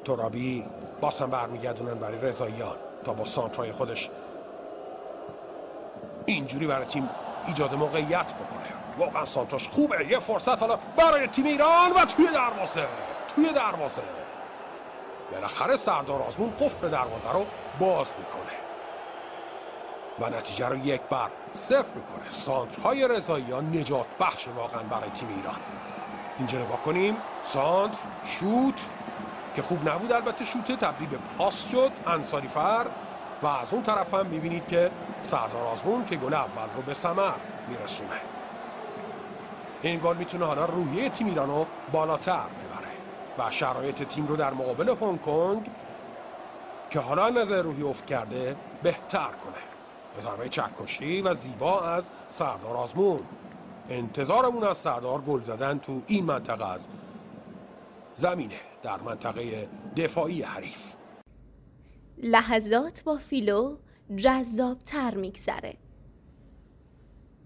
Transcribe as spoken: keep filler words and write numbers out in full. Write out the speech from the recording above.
ترابی باز هم برمیگردونن برای رضاییان تا با سانترای خودش اینجوری برای تیم ایجاد موقعیت بکنه. واقعا سانتراش خوبه. یه فرصت حالا برای تیم ایران و توی دروازه توی دروازه بالاخره سردار آزمون قفل دروازه رو باز میکنه و نتیجه رو یک بر صفر میکنه. سانترهای رضاییان نجات بخش واقعا برای تیم ایران. اینجا نگاه کنیم، سانتر شوت که خوب نبود، البته شوته تبدیل به پاس شد انصاری فر و از اون طرف هم میبینید که سردار آزمون که گل اول رو به ثمر میرسونه. این گل میتونه حالا روحیه تیم ایران رو بالاتر ببره و شرایط تیم رو در مقابل هنگ کنگ که حالا نظر روحی افت کرده بهتر کنه. به ضربه چکشی و زیبا از سردار آزمون. انتظارمون از سردار گل زدن تو این منطقه از زمینه، در منطقه دفاعی حریف. لحظات با فیلو جذاب تر میگذره.